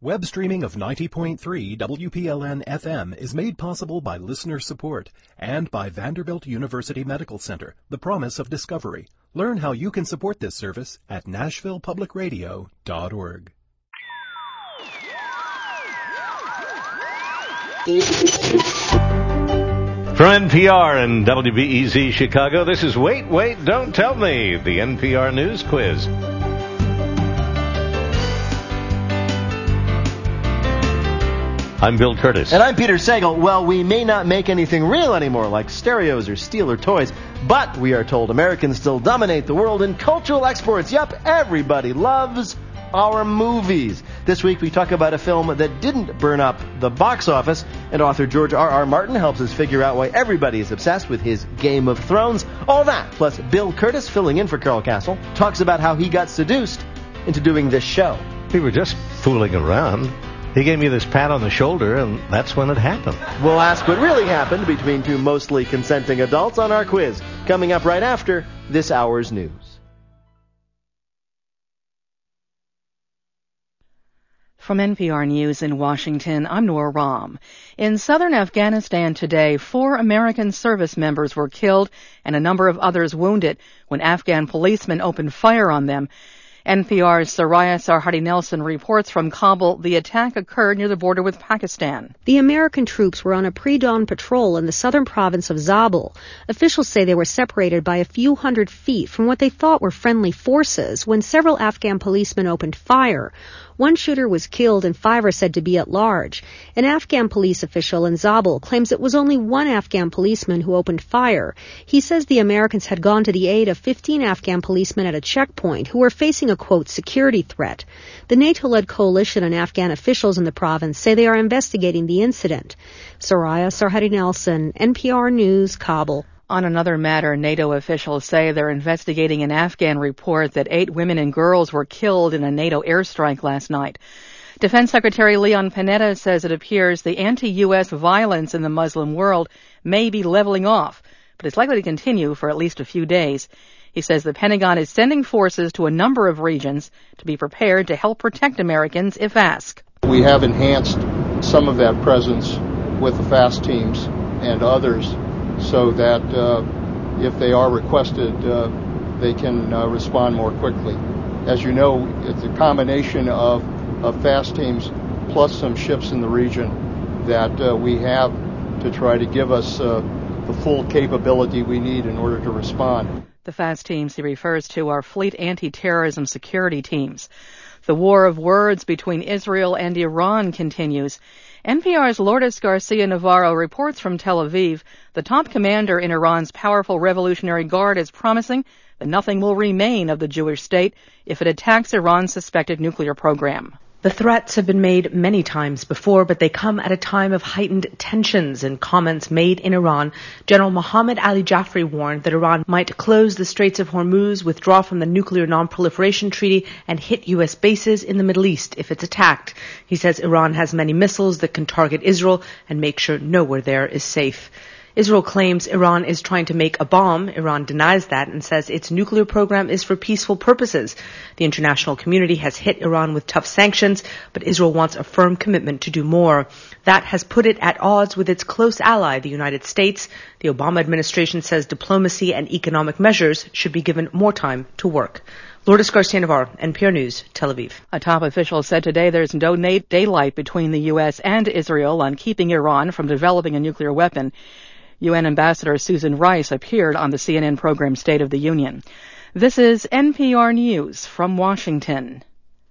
Web streaming of 90.3 WPLN-FM is made possible by listener support and by Vanderbilt University Medical Center, the promise of discovery. Learn how you can support this service at NashvillePublicRadio.org. From NPR and WBEZ Chicago, this is Wait, Don't Tell Me, the NPR News Quiz. I'm Bill Curtis. And I'm Peter Sagal. Well, we may not make anything real anymore, like stereos or steel or toys, but we are told Americans still dominate the world in cultural exports. Yep, everybody loves our movies. This week we talk about a film that didn't burn up the box office, and author George R.R. Martin helps us figure out why everybody is obsessed with his Game of Thrones. All that, plus Bill Curtis, filling in for Carol Castle, talks about how he got seduced into doing this show. We were just fooling around. He gave me this pat on the shoulder, and that's when it happened. We'll ask what really happened between two mostly consenting adults on our quiz, coming up right after this hour's news. From NPR News in Washington, I'm Nora Rahm. In southern Afghanistan today, 4 American service members were killed and a number of others wounded when Afghan policemen opened fire on them. NPR's Soraya Sarhadi-Nelson reports from Kabul the attack occurred near the border with Pakistan. The American troops were on a pre-dawn patrol in the southern province of Zabul. Officials say they were separated by a few hundred feet from what they thought were friendly forces when several Afghan policemen opened fire. One shooter was killed and 5 are said to be at large. An Afghan police official in Zabul claims it was only one Afghan policeman who opened fire. He says the Americans had gone to the aid of 15 Afghan policemen at a checkpoint who were facing a, quote, security threat. The NATO-led coalition and Afghan officials in the province say they are investigating the incident. Soraya Sarhadi-Nelson, NPR News, Kabul. On another matter, NATO officials say they're investigating an Afghan report that 8 women and girls were killed in a NATO airstrike last night. Defense Secretary Leon Panetta says it appears the anti-U.S. violence in the Muslim world may be leveling off, but it's likely to continue for at least a few days. He says the Pentagon is sending forces to a number of regions to be prepared to help protect Americans if asked. We have enhanced some of that presence with the FAST teams and others, so that if they are requested, they can respond more quickly. As you know, it's a combination of FAST teams plus some ships in the region that we have to try to give us the full capability we need in order to respond. The FAST teams he refers to are Fleet Anti-Terrorism Security Teams. The war of words between Israel and Iran continues. NPR's Lourdes Garcia Navarro reports from Tel Aviv. The top commander in Iran's powerful Revolutionary Guard is promising that nothing will remain of the Jewish state if it attacks Iran's suspected nuclear program. The threats have been made many times before, but they come at a time of heightened tensions. In comments made in Iran, General Mohammad Ali Jafri warned that Iran might close the Straits of Hormuz, withdraw from the Nuclear Non-Proliferation Treaty, and hit U.S. bases in the Middle East if it's attacked. He says Iran has many missiles that can target Israel and make sure nowhere there is safe. Israel claims Iran is trying to make a bomb. Iran denies that and says its nuclear program is for peaceful purposes. The international community has hit Iran with tough sanctions, but Israel wants a firm commitment to do more. That has put it at odds with its close ally, the United States. The Obama administration says diplomacy and economic measures should be given more time to work. Lourdes Garcia Navarro, NPR News, Tel Aviv. A top official said today there's no daylight between the U.S. and Israel on keeping Iran from developing a nuclear weapon. UN Ambassador Susan Rice appeared on the CNN program State of the Union. This is NPR News from Washington.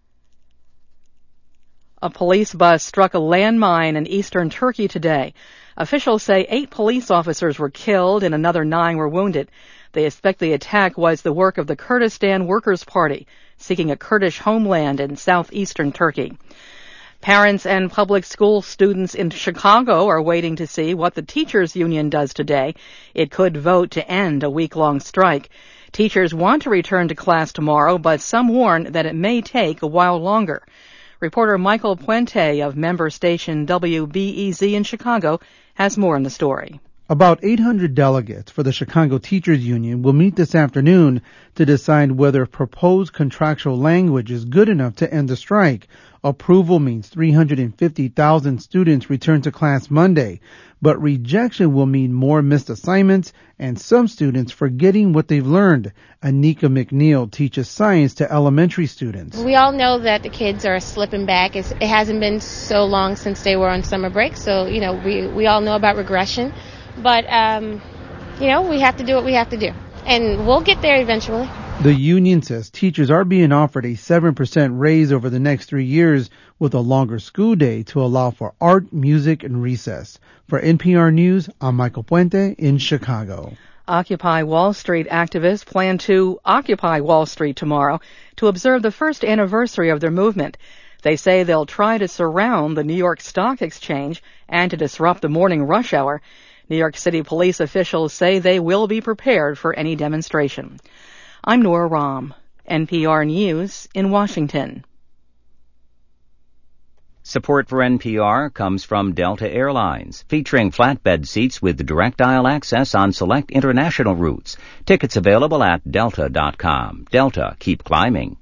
A police bus struck a landmine in eastern Turkey today. Officials say 8 police officers were killed and another 9 were wounded. They expect the attack was the work of the Kurdistan Workers' Party, seeking a Kurdish homeland in southeastern Turkey. Parents and public school students in Chicago are waiting to see what the teachers' union does today. It could vote to end a week-long strike. Teachers want to return to class tomorrow, but some warn that it may take a while longer. Reporter Michael Puente of member station WBEZ in Chicago has more on the story. About 800 delegates for the Chicago Teachers Union will meet this afternoon to decide whether proposed contractual language is good enough to end the strike. Approval means 350,000 students return to class Monday, but rejection will mean more missed assignments and some students forgetting what they've learned. Anika McNeil teaches science to elementary students. We all know that the kids are slipping back. It hasn't been so long since they were on summer break, so, we all know about regression. But, we have to do what we have to do. And we'll get there eventually. The union says teachers are being offered a 7% raise over the next 3 years with a longer school day to allow for art, music, and recess. For NPR News, I'm Michael Puente in Chicago. Occupy Wall Street activists plan to occupy Wall Street tomorrow to observe the first anniversary of their movement. They say they'll try to surround the New York Stock Exchange and to disrupt the morning rush hour. New York City police officials say they will be prepared for any demonstration. I'm Nora Rahm, NPR News in Washington. Support for NPR comes from Delta Airlines, featuring flatbed seats with direct aisle access on select international routes. Tickets available at delta.com. Delta, keep climbing.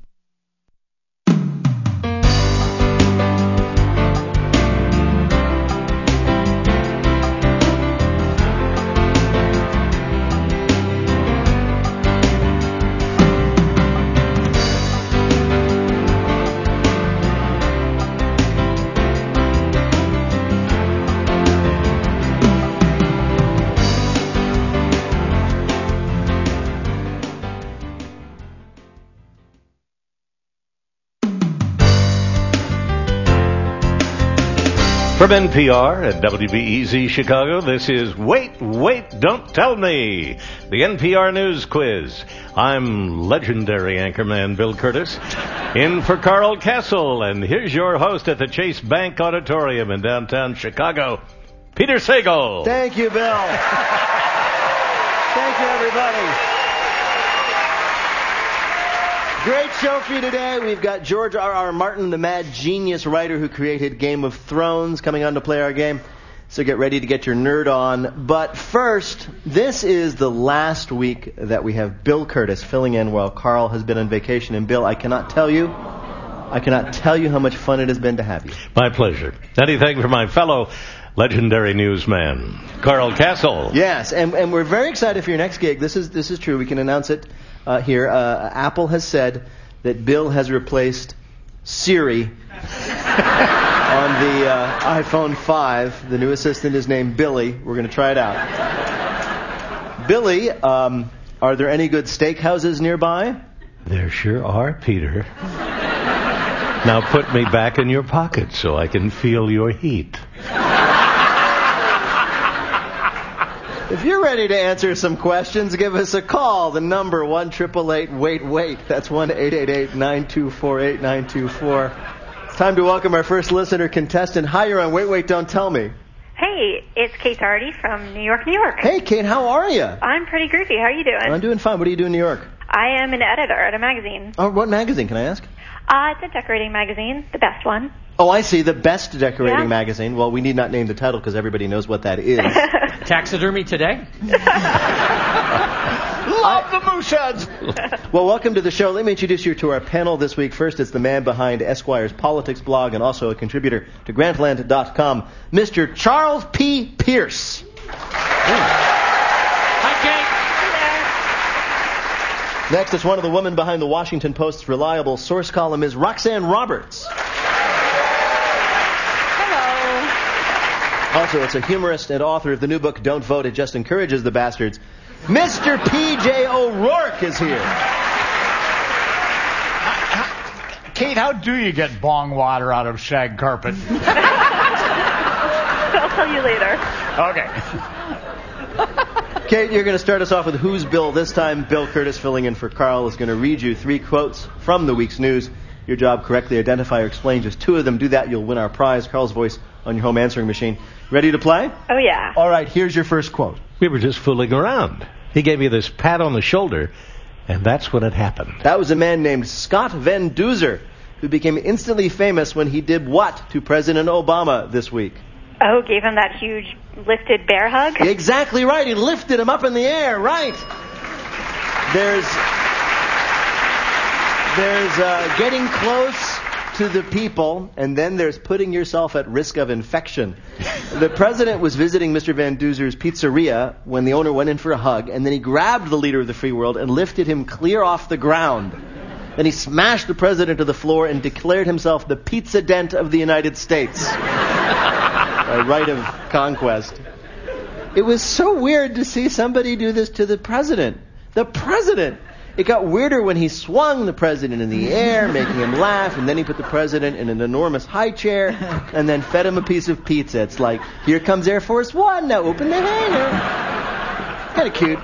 From NPR at WBEZ Chicago, this is Wait, Don't Tell Me, the NPR News Quiz. I'm legendary anchorman Bill Curtis, in for Carl Castle, and here's your host at the Chase Bank Auditorium in downtown Chicago, Peter Sagal. Thank you, Bill. Thank you, everybody. Great show for you today. We've got George R.R. Martin, the mad genius writer who created Game of Thrones, coming on to play our game. So get ready to get your nerd on. But first, this is the last week that we have Bill Curtis filling in while Carl has been on vacation. And Bill, I cannot tell you how much fun it has been to have you. My pleasure. Anything for my fellow legendary newsman, Carl Castle. Yes, and we're very excited for your next gig. This is true. We can announce it here. Apple has said that Bill has replaced Siri on the iPhone 5. The new assistant is named Billy. We're going to try it out. Billy, are there any good steakhouses nearby? There sure are, Peter. Now put me back in your pocket so I can feel your heat. If you're ready to answer some questions, give us a call. The number 1-888-WAIT-WAIT. That's 1-888-924-8924. It's time to welcome our first listener contestant. Hi, you're on Wait, Don't Tell Me. Hey, it's Kate Hardy from New York, New York. Hey, Kate, how are you? I'm pretty groovy. How are you doing? I'm doing fine. What do you do in New York? I am an editor at a magazine. Oh, what magazine, can I ask? It's a decorating magazine, the best one. Oh, I see. The Best Decorating Magazine. Well, we need not name the title because everybody knows what that is. Taxidermy Today? Love the moose heads! Well, welcome to the show. Let me introduce you to our panel this week. First, it's the man behind Esquire's politics blog and also a contributor to Grantland.com, Mr. Charles P. Pierce. Hi, Kate. Next, it's one of the women behind the Washington Post's reliable source column, Ms. Roxanne Roberts. Also, it's a humorist and author of the new book, Don't Vote, It Just Encourages the Bastards. Mr. P.J. O'Rourke is here. Kate, how do you get bong water out of shag carpet? I'll tell you later. Okay. Kate, you're going to start us off with Who's Bill? This time, Bill Curtis, filling in for Carl, is going to read you 3 quotes from the week's news. Your job, correctly identify or explain just 2 of them. Do that, you'll win our prize, Carl's voice on your home answering machine. Ready to play? Oh, yeah. All right, here's your first quote. We were just fooling around. He gave me this pat on the shoulder, and that's when it happened. That was a man named Scott Van Duzer, who became instantly famous when he did what to President Obama this week? Oh, gave him that huge lifted bear hug? Exactly right. He lifted him up in the air, right. There's getting close to the people, and then there's putting yourself at risk of infection. The president was visiting Mr. Van Duzer's pizzeria when the owner went in for a hug, and then he grabbed the leader of the free world and lifted him clear off the ground. Then he smashed the president to the floor and declared himself the pizza dent of the United States. A right of conquest. It was so weird to see somebody do this to the president. The president! It got weirder when he swung the president in the air, making him laugh, and then he put the president in an enormous high chair, and then fed him a piece of pizza. It's like, here comes Air Force One, now open the hangar. Kind of cute.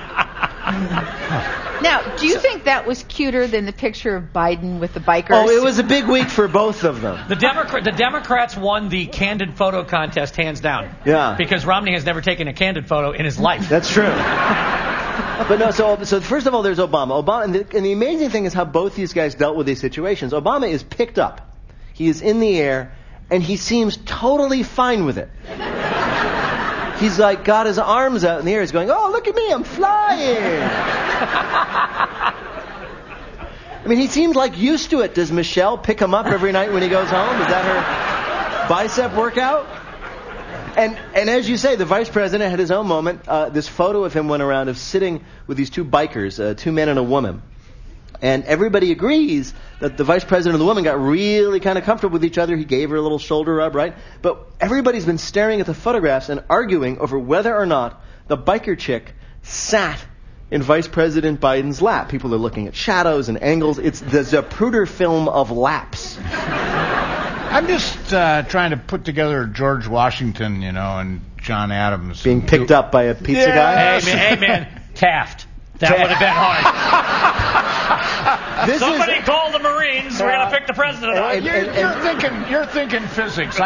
Now, do you think that was cuter than the picture of Biden with the bikers? Oh, it was a big week for both of them. The Democrats won the candid photo contest hands down. Yeah. Because Romney has never taken a candid photo in his life. That's true. But no, so first of all, there's Obama. And the amazing thing is how both these guys dealt with these situations. Obama is picked up. He is in the air, and he seems totally fine with it. He's like got his arms out in the air. He's going, oh, look at me, I'm flying. I mean, he seemed like used to it. Does Michelle pick him up every night when he goes home? Is that her bicep workout? And as you say, the vice president had his own moment. This photo of him went around of sitting with these two bikers, two men and a woman. And everybody agrees that the vice president and the woman got really kind of comfortable with each other. He gave her a little shoulder rub, right? But everybody's been staring at the photographs and arguing over whether or not the biker chick sat in Vice President Biden's lap. People are looking at shadows and angles. It's the Zapruder film of laps. I'm just trying to put together George Washington, and John Adams. Being picked up by a pizza guy? Hey, man, Taft. That would have been hard. Somebody call the Marines. We're going to pick the president up. You're thinking physics.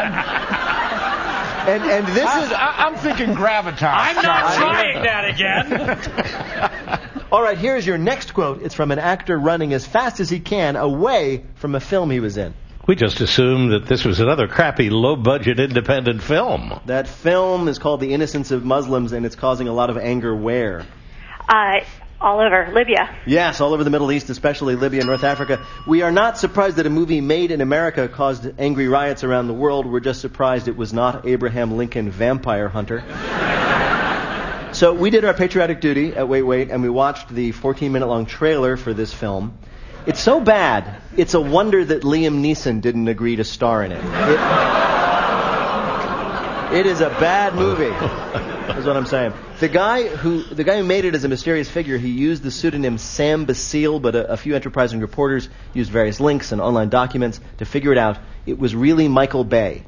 I'm thinking gravitas. I'm not trying that again. All right, here's your next quote. It's from an actor running as fast as he can away from a film he was in. We just assumed that this was another crappy, low-budget independent film. That film is called The Innocence of Muslims, and it's causing a lot of anger where? All over Libya. Yes, all over the Middle East, especially Libya and North Africa. We are not surprised that a movie made in America caused angry riots around the world. We're just surprised it was not Abraham Lincoln Vampire Hunter. So we did our patriotic duty at Wait, and we watched the 14-minute-long trailer for this film. It's so bad, it's a wonder that Liam Neeson didn't agree to star in it. It is a bad movie. That's what I'm saying. The guy who made it as a mysterious figure, he used the pseudonym Sam Basile, but a few enterprising reporters used various links and online documents to figure it out. It was really Michael Bay.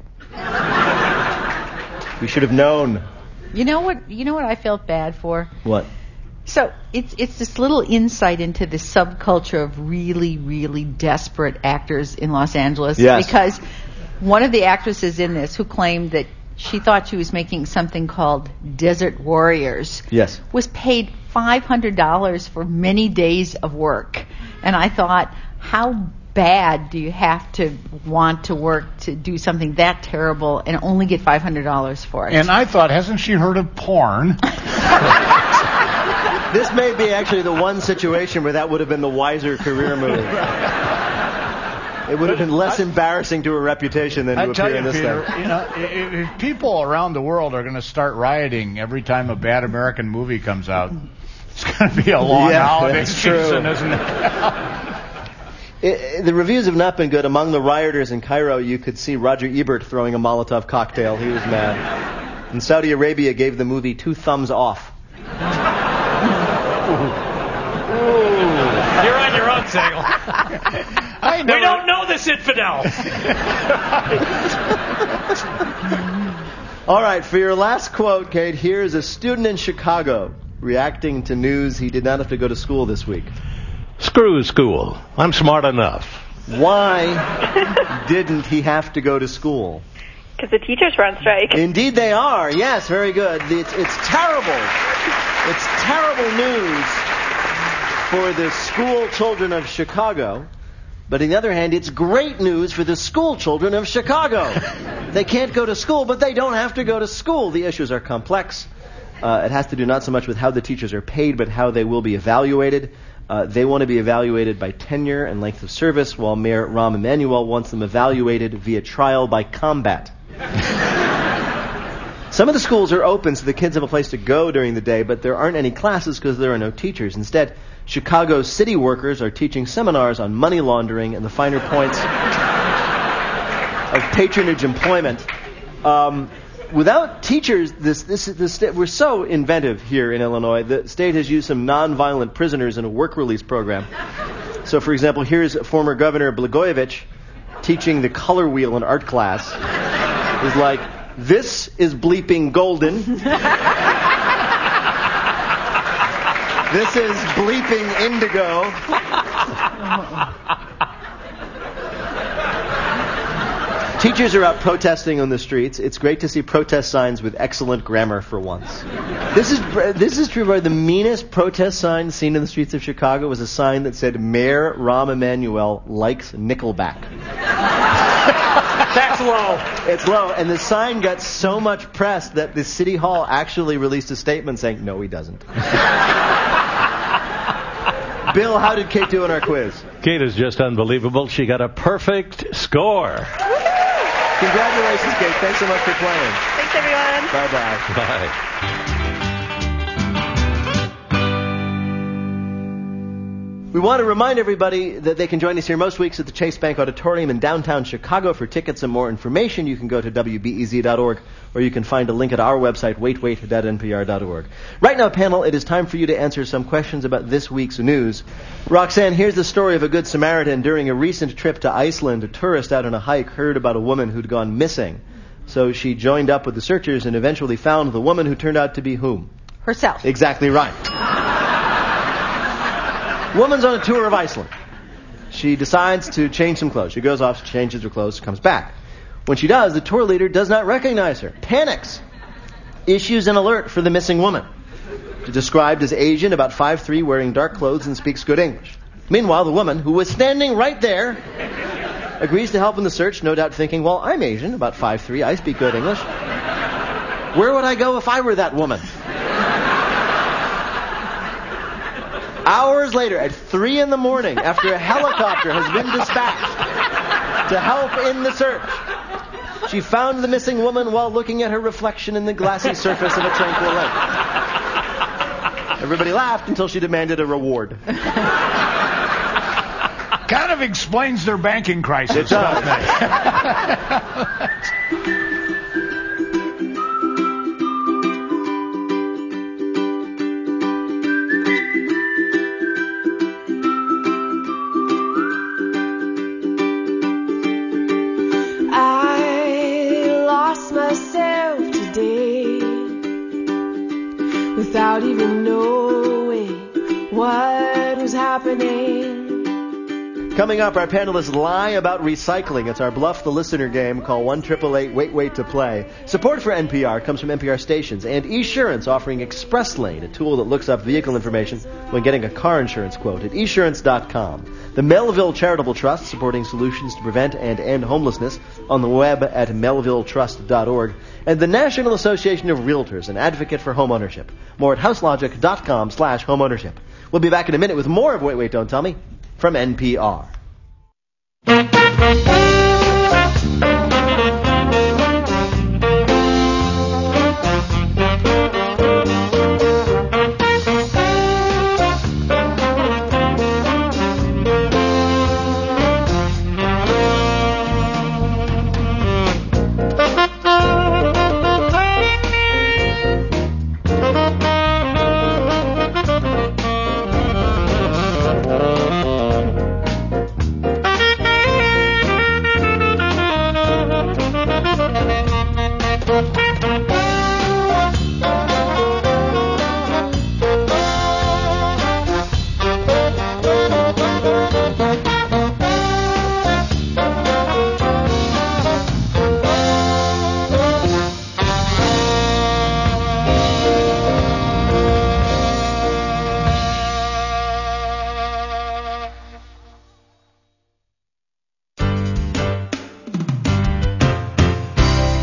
We should have known. You know what I felt bad for? What? So it's this little insight into the subculture of really, really desperate actors in Los Angeles. Yes. Because one of the actresses in this who claimed that she thought she was making something called Desert Warriors. Yes. Was paid $500 for many days of work. And I thought, how bad do you have to want to work to do something that terrible and only get $500 for it? And I thought, hasn't she heard of porn? This may be actually the one situation where that would have been the wiser career move. It would have been less embarrassing to her reputation than to appear in this Peter, thing. If people around the world are going to start rioting every time a bad American movie comes out, it's going to be a long holiday season, isn't it? The reviews have not been good. Among the rioters in Cairo, you could see Roger Ebert throwing a Molotov cocktail. He was mad. And Saudi Arabia gave the movie 2 thumbs off. You're on your own, Sagal. We don't know this infidel. All right, for your last quote, Kate, here's a student in Chicago reacting to news he did not have to go to school this week. Screw school. I'm smart enough. Why didn't he have to go to school? Because the teachers were on strike. Indeed they are. Yes, very good. It's terrible. It's terrible news for the school children of Chicago. But on the other hand, it's great news for the school children of Chicago. They can't go to school, but they don't have to go to school. The issues are complex. It has to do not so much with how the teachers are paid, but how they will be evaluated. They want to be evaluated by tenure and length of service, while Mayor Rahm Emanuel wants them evaluated via trial by combat. Some of the schools are open so the kids have a place to go during the day, but there aren't any classes because there are no teachers. Instead, Chicago's city workers are teaching seminars on money laundering and the finer points of patronage employment. Without teachers, we're so inventive here in Illinois. The state has used some nonviolent prisoners in a work release program. So, for example, here's former Governor Blagojevich teaching the color wheel in art class. He's like, this is bleeping golden. This is bleeping indigo. Teachers are out protesting on the streets. It's great to see protest signs with excellent grammar for once. This is true. By the meanest protest sign seen in the streets of Chicago was a sign that said, Mayor Rahm Emanuel likes Nickelback. That's low. It's low. And the sign got so much press that the city hall actually released a statement saying, no, he doesn't. Bill, how did Kate do in our quiz? Kate is just unbelievable. She got a perfect score. Congratulations, Kate. Thanks so much for playing. Thanks, everyone. Bye-bye. Bye. We want to remind everybody that they can join us here most weeks at the Chase Bank Auditorium in downtown Chicago. For tickets and more information, you can go to WBEZ.org, or you can find a link at our website, waitwait.npr.org. Right now, panel, it is time for you to answer some questions about this week's news. Roxanne, here's the story of a Good Samaritan. During a recent trip to Iceland, a tourist out on a hike heard about a woman who'd gone missing. So she joined up with the searchers and eventually found the woman who turned out to be whom? Herself. Exactly right. Woman's on a tour of Iceland. She decides to change some clothes. She goes off, changes her clothes, comes back. When she does, the tour leader does not recognize her. Panics. Issues an alert for the missing woman. She's described as Asian, about 5'3", wearing dark clothes and speaks good English. Meanwhile, the woman, who was standing right there, agrees to help in the search, no doubt thinking, well, I'm Asian, about 5'3", I speak good English. Where would I go if I were that woman? Hours later, at 3 a.m, after a helicopter has been dispatched to help in the search, she found the missing woman while looking at her reflection in the glassy surface of a tranquil lake. Everybody laughed until she demanded a reward. Kind of explains their banking crisis. It does. Without even knowing what was happening. Coming up, our panelists lie about recycling. It's our Bluff the Listener game. Call 1-888-WAIT-WAIT to play. Support for NPR comes from NPR stations and Esurance, offering Express Lane, a tool that looks up vehicle information when getting a car insurance quote at esurance.com. The Melville Charitable Trust, supporting solutions to prevent and end homelessness, on the web at melvilletrust.org. And the National Association of Realtors, an advocate for homeownership. More at houselogic.com/homeownership. We'll be back in a minute with more of Wait, Wait, Don't Tell Me from NPR.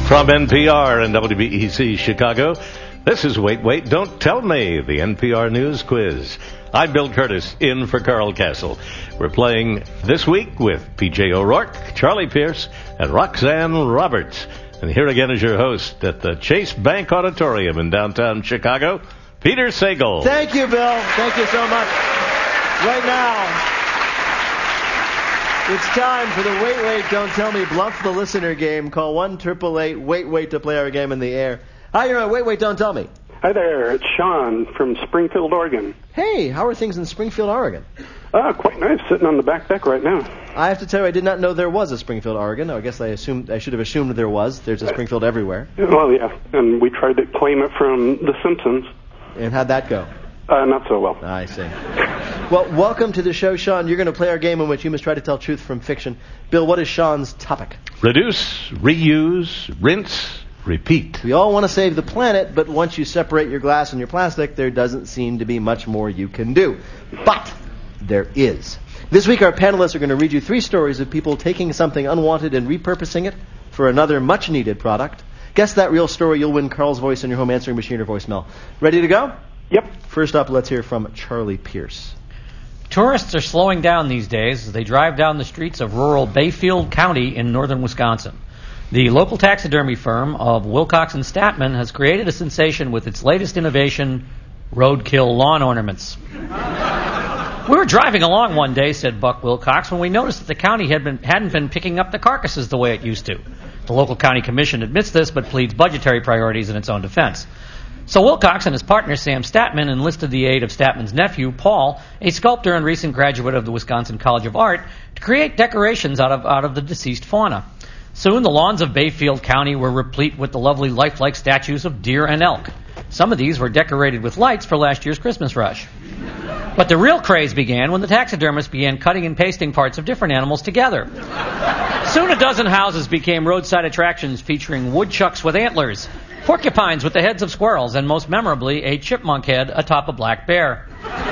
From NPR and WBEZ Chicago, this is Wait, Wait, Don't Tell Me, the NPR News Quiz. I'm Bill Curtis, in for Carl Castle. We're playing this week with P.J. O'Rourke, Charlie Pierce, and Roxanne Roberts. And here again is your host at the Chase Bank Auditorium in downtown Chicago, Peter Sagal. Thank you, Bill. Thank you so much. Right now, it's time for the Wait, Wait, Don't Tell Me Bluff the Listener game. Call 1-888-WAIT-WAIT to play our game in the air. Hi, you're on Wait, Wait, Don't Tell Me. Hi there, it's Sean from Springfield, Oregon. Hey, how are things in Springfield, Oregon? Quite nice, sitting on the back deck right now. I have to tell you, I did not know there was a Springfield, Oregon. I guess I should have assumed there was. There's a Springfield everywhere. Well, yeah, and we tried to claim it from The Simpsons. And how'd that go? Not so well. I see. Well, welcome to the show, Sean. You're going to play our game in which you must try to tell truth from fiction. Bill, what is Sean's topic? Reduce, reuse, rinse, repeat. We all want to save the planet, but once you separate your glass and your plastic, there doesn't seem to be much more you can do. But there is. This week, our panelists are going to read you 3 stories of people taking something unwanted and repurposing it for another much-needed product. Guess that real story, you'll win Carl's voice in your home answering machine or voicemail. Ready to go? Yep. First up, let's hear from Charlie Pierce. Tourists are slowing down these days as they drive down the streets of rural Bayfield County in northern Wisconsin. The local taxidermy firm of Wilcox and Statman has created a sensation with its latest innovation, roadkill lawn ornaments. We were driving along one day, said Buck Wilcox, when we noticed that the county hadn't been picking up the carcasses the way it used to. The local county commission admits this, but pleads budgetary priorities in its own defense. So Wilcox and his partner, Sam Statman, enlisted the aid of Statman's nephew, Paul, a sculptor and recent graduate of the Wisconsin College of Art, to create decorations out of the deceased fauna. Soon, the lawns of Bayfield County were replete with the lovely lifelike statues of deer and elk. Some of these were decorated with lights for last year's Christmas rush. But the real craze began when the taxidermists began cutting and pasting parts of different animals together. Soon a dozen houses became roadside attractions featuring woodchucks with antlers, porcupines with the heads of squirrels, and most memorably, a chipmunk head atop a black bear.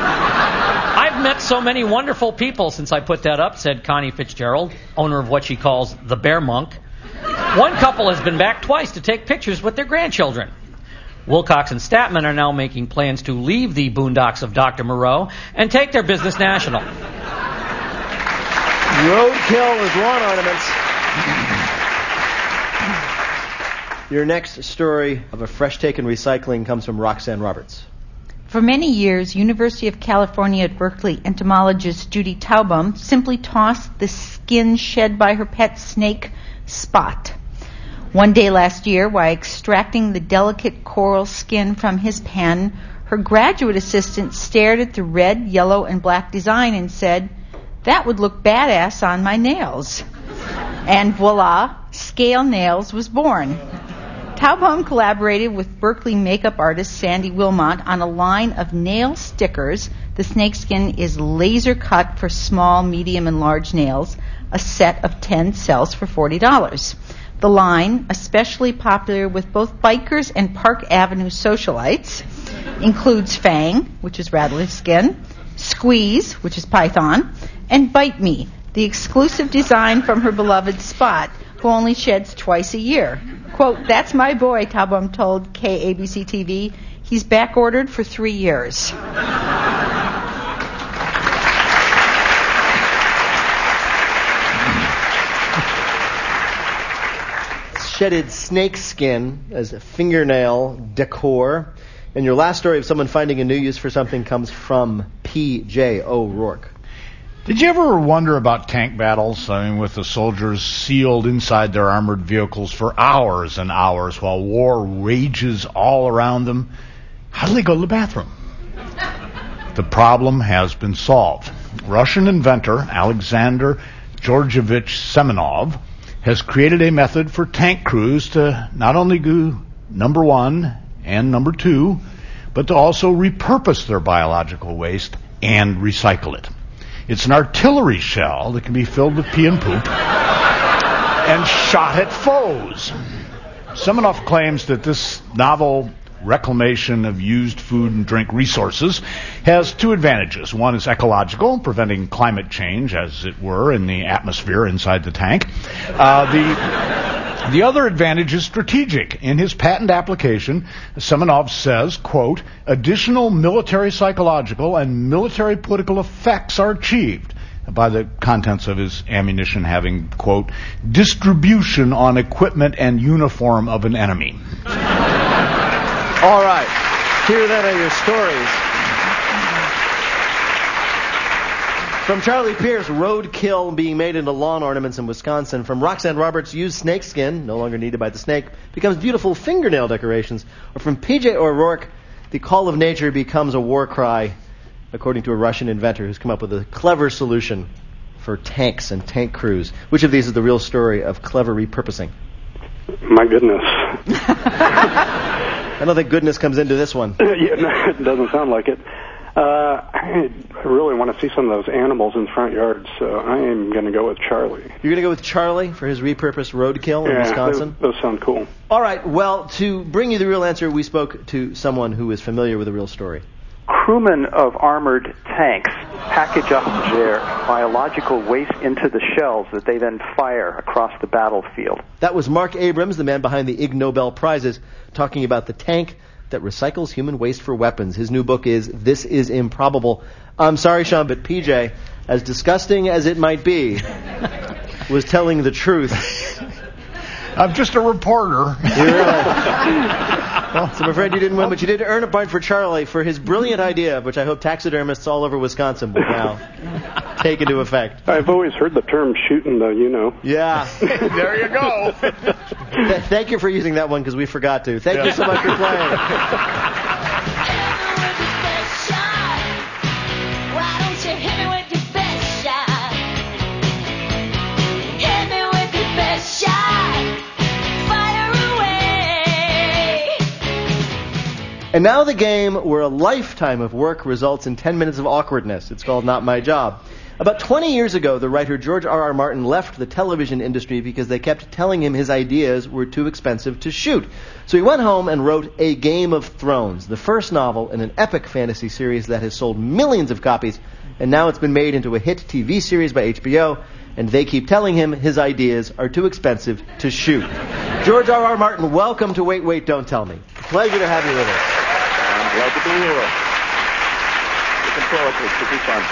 I've met so many wonderful people since I put that up, said Connie Fitzgerald, owner of what she calls the Bear Monk. One couple has been back twice to take pictures with their grandchildren. Wilcox and Statman are now making plans to leave the boondocks of Dr. Moreau and take their business national. Roadkill with lawn ornaments. Your next story of a fresh take in recycling comes from Roxanne Roberts. For many years, University of California at Berkeley entomologist Judy Taubum simply tossed the skin shed by her pet snake, Spot. One day last year, while extracting the delicate coral skin from his pen, her graduate assistant stared at the red, yellow, and black design and said, "That would look badass on my nails." And voila, Scale Nails was born. Taubum collaborated with Berkeley makeup artist Sandy Wilmot on a line of nail stickers. The snakeskin is laser cut for small, medium, and large nails. A set of 10 sells for $40. The line, especially popular with both bikers and Park Avenue socialites, includes Fang, which is rattler skin, Squeeze, which is python, and Bite Me, the exclusive design from her beloved Spot, who only sheds twice a year. Quote, "That's my boy," Taubum told KABC TV. "He's back ordered for 3 years." Shedded snake skin as a fingernail decor. And your last story of someone finding a new use for something comes from P.J. O'Rourke. Did you ever wonder about tank battles? I mean, with the soldiers sealed inside their armored vehicles for hours and hours while war rages all around them. How do they go to the bathroom? The problem has been solved. Russian inventor Alexander Georgievich Semenov has created a method for tank crews to not only do number 1 and number 2, but to also repurpose their biological waste and recycle it. It's an artillery shell that can be filled with pee and poop and shot at foes. Semenov claims that this novel reclamation of used food and drink resources has 2 advantages. One is ecological, preventing climate change, as it were, in the atmosphere inside the tank. The other advantage is strategic. In his patent application, Semenov says, quote, additional military psychological and military political effects are achieved by the contents of his ammunition having, quote, distribution on equipment and uniform of an enemy. All right. Here then are your stories. From Charlie Pierce, roadkill being made into lawn ornaments in Wisconsin. From Roxanne Roberts, used snakeskin, no longer needed by the snake, becomes beautiful fingernail decorations. Or from P.J. O'Rourke, the call of nature becomes a war cry, according to a Russian inventor who's come up with a clever solution for tanks and tank crews. Which of these is the real story of clever repurposing? My goodness. I don't think goodness comes into this one. Yeah, no, it doesn't sound like it. I really want to see some of those animals in the front yard, so I am going to go with Charlie. You're going to go with Charlie for his repurposed roadkill in Wisconsin? Those sound cool. All right, well, to bring you the real answer, we spoke to someone who is familiar with the real story. Crewmen of armored tanks package up their biological waste into the shells that they then fire across the battlefield. That was Mark Abrams, the man behind the Ig Nobel Prizes, talking about the tank that recycles human waste for weapons. His new book is This Is Improbable. I'm sorry, Sean, but PJ, as disgusting as it might be, was telling the truth. I'm just a reporter. Well, so I'm afraid you didn't win, but you did earn a point for Charlie for his brilliant idea, which I hope taxidermists all over Wisconsin will now take into effect. I've always heard the term shooting, though, you know. Yeah. There you go. Thank you for using that one, because we forgot to. Thank you so much for playing. And now the game where a lifetime of work results in 10 minutes of awkwardness. It's called Not My Job. About 20 years ago, the writer George R.R. Martin left the television industry because they kept telling him his ideas were too expensive to shoot. So he went home and wrote A Game of Thrones, the first novel in an epic fantasy series that has sold millions of copies, and now it's been made into a hit TV series by HBO, and they keep telling him his ideas are too expensive to shoot. George R.R. Martin, welcome to Wait, Wait, Don't Tell Me. Pleasure to have you with us. Glad to be here. Looking forward to it. Should be fun.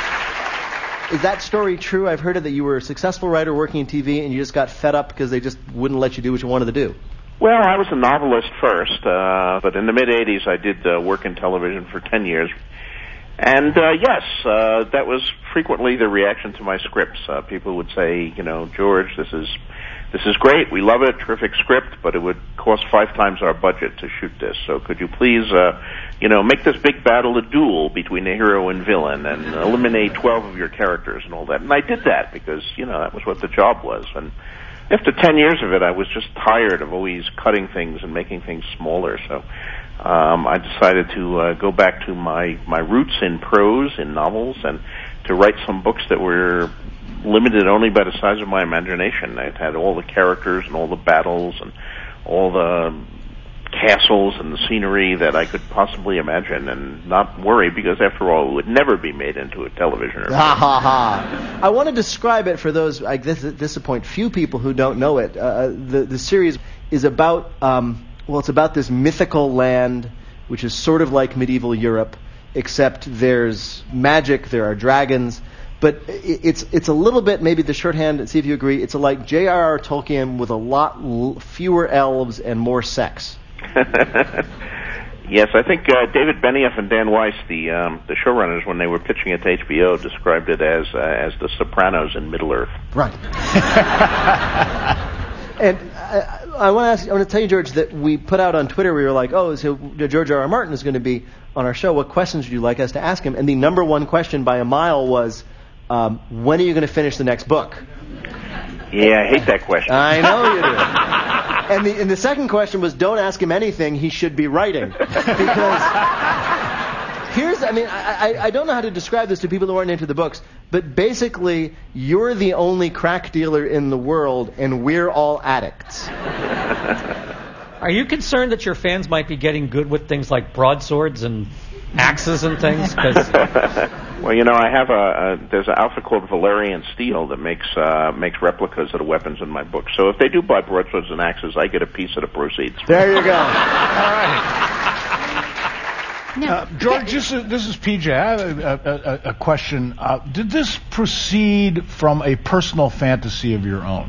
Is that story true? I've heard it that you were a successful writer working in TV and you just got fed up because they just wouldn't let you do what you wanted to do. Well, I was a novelist first, but in the mid-'80s I did work in television for 10 years. And yes, that was frequently the reaction to my scripts. People would say, you know, George, this is great, we love it, terrific script, but it would cost 5 times our budget to shoot this. So could you please, make this big battle a duel between the hero and villain and eliminate 12 of your characters and all that. And I did that because, that was what the job was. And after 10 years of it, I was just tired of always cutting things and making things smaller. So I decided to go back to my roots in prose, in novels, and to write some books that were limited only by the size of my imagination. It had all the characters and all the battles and all the castles and the scenery that I could possibly imagine, and not worry, because after all, it would never be made into a television or Ha ha ha. I want to describe it for those, I guess at this point, few people who don't know it. The series is about, it's about this mythical land, which is sort of like medieval Europe, except there's magic, there are dragons, but it's a little bit, maybe the shorthand, see if you agree, it's like J.R.R. Tolkien with a lot fewer elves and more sex. Yes, I think David Benioff and Dan Weiss, the showrunners, when they were pitching it to HBO, described it as The Sopranos in Middle-earth. Right. And I want to tell you, George, that we put out on Twitter, we were like, so George R.R. Martin is going to be on our show. What questions would you like us to ask him? And the number one question by a mile was, when are you going to finish the next book? Yeah, I hate that question. I know you do. And the second question was, don't ask him anything he should be writing. Because I don't know how to describe this to people who aren't into the books, but basically, you're the only crack dealer in the world, and we're all addicts. Are you concerned that your fans might be getting good with things like broadswords and axes and things? Well, I have there's an outfit called Valerian Steel that makes replicas of the weapons in my book. So if they do buy broadswords and axes, I get a piece of the proceeds. There you go. All right. George, this is PJ. I have a question. Did this proceed from a personal fantasy of your own?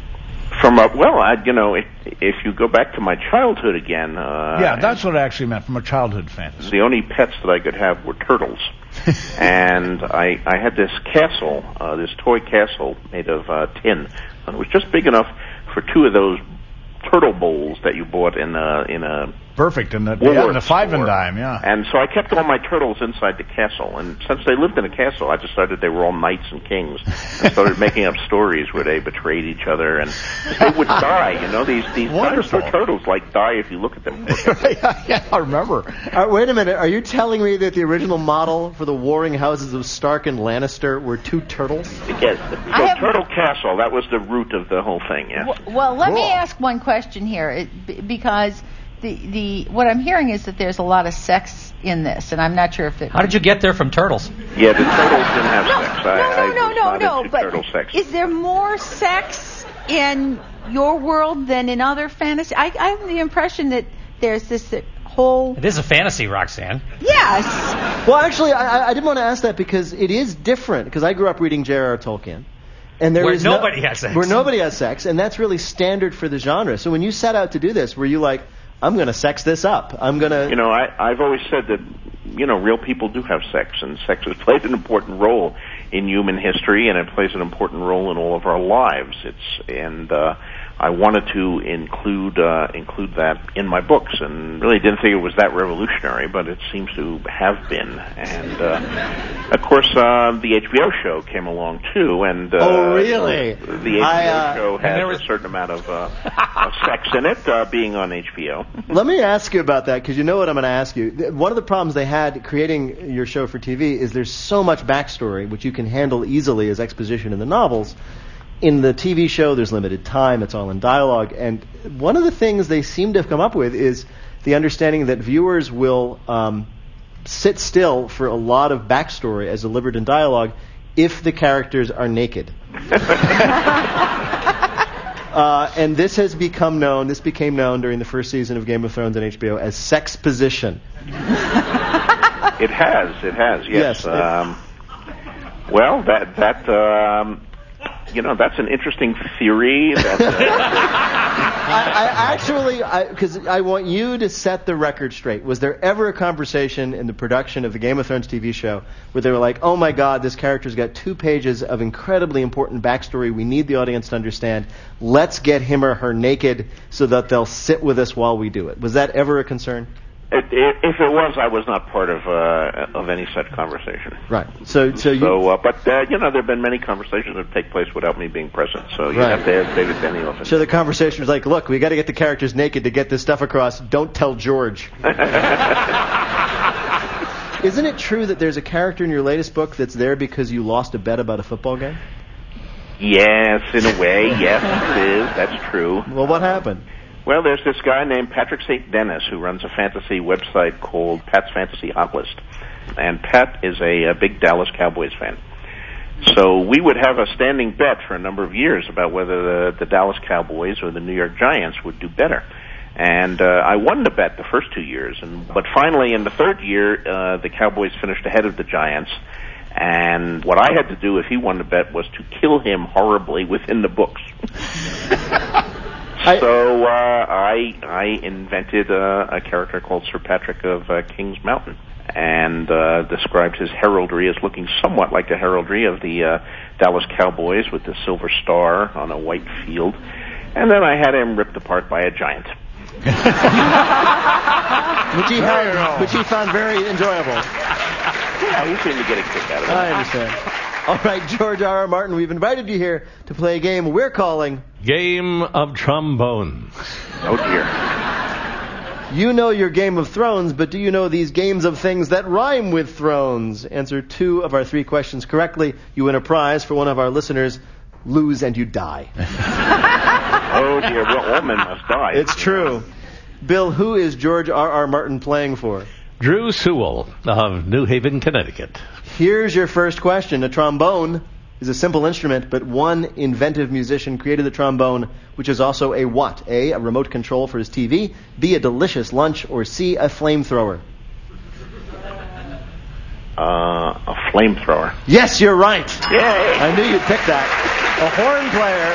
If you go back to my childhood again... yeah, that's what I actually meant, from a childhood fantasy. The only pets that I could have were turtles. And I had this castle, this toy castle made of tin. And it was just big enough for two of those turtle bowls that you bought in a Perfect, in the five and dime, yeah. And so I kept all my turtles inside the castle, and since they lived in a castle, I decided they were all knights and kings, and started making up stories where they betrayed each other, and they would die. These dinosaur turtles die if you look at them. Yeah, I remember. Wait a minute, are you telling me that the original model for the warring houses of Stark and Lannister were two turtles? Yes, so Turtle Castle, that was the root of the whole thing, yes. Well, let me ask one question here, because... The what I'm hearing is that there's a lot of sex in this, and I'm not sure if it... How did you get there from turtles? Yeah, the turtles didn't have sex. No, but turtle sex. Is there more sex in your world than in other fantasy? I have the impression that there's this whole... It is a fantasy, Roxanne. Yes. Well, actually, I didn't want to ask that because it is different, because I grew up reading J.R.R. Tolkien. And where nobody has sex. Where nobody has sex, and that's really standard for the genre. So when you set out to do this, were you like... I'm going to sex this up. I'm going to... I've always said that, real people do have sex, and sex has played an important role in human history, and it plays an important role in all of our lives. I wanted to include that in my books, and really didn't think it was that revolutionary, but it seems to have been. And of course, the HBO show came along too, and oh really? The HBO show has a certain amount of sex in it, being on HBO. Let me ask you about that, because you know what I'm going to ask you. One of the problems they had creating your show for TV is there's so much backstory, which you can handle easily as exposition in the novels. In the TV show, there's limited time. It's all in dialogue. And one of the things they seem to have come up with is the understanding that viewers will sit still for a lot of backstory as delivered in dialogue if the characters are naked. And this became known during the first season of Game of Thrones on HBO as sexposition. It has, yes. That's an interesting theory. Because I want you to set the record straight. Was there ever a conversation in the production of the Game of Thrones TV show where they were like, oh my God, this character's got 2 pages of incredibly important backstory we need the audience to understand. Let's get him or her naked so that they'll sit with us while we do it. Was that ever a concern? If it was, I was not part of any such conversation. Right. But there have been many conversations that take place without me being present. So you have to ask David Benioff. So the conversation was like, look, we got to get the characters naked to get this stuff across. Don't tell George. Isn't it true that there's a character in your latest book that's there because you lost a bet about a football game? Yes, in a way. Yes, it is. That's true. Well, what happened? Well, there's this guy named Patrick St. Dennis who runs a fantasy website called Pat's Fantasy Hot List. And Pat is a big Dallas Cowboys fan. So we would have a standing bet for a number of years about whether the Dallas Cowboys or the New York Giants would do better. And I won the bet the first 2 years. But finally, in the third year, the Cowboys finished ahead of the Giants. And what I had to do if he won the bet was to kill him horribly within the books. So I invented a character called Sir Patrick of Kings Mountain, and described his heraldry as looking somewhat like the heraldry of the Dallas Cowboys with the silver star on a white field. And then I had him ripped apart by a giant. Which he found very enjoyable. Yeah, he seemed to get a kick out of it. I understand. All right, George R.R. Martin, we've invited you here to play a game we're calling... Game of Trombones. Oh, dear. You know your Game of Thrones, but do you know these games of things that rhyme with thrones? Answer 2 of our 3 questions correctly. You win a prize for one of our listeners. Lose and you die. Oh, dear. Well, all men must die. It's true. Bill, who is George R.R. Martin playing for? Drew Sewell of New Haven, Connecticut. Here's your first question. A trombone is a simple instrument, but one inventive musician created the trombone, which is also a what? A remote control for his TV, B, a delicious lunch, or C, a flamethrower? A flamethrower. Yes, you're right. Yay! I knew you'd pick that. A horn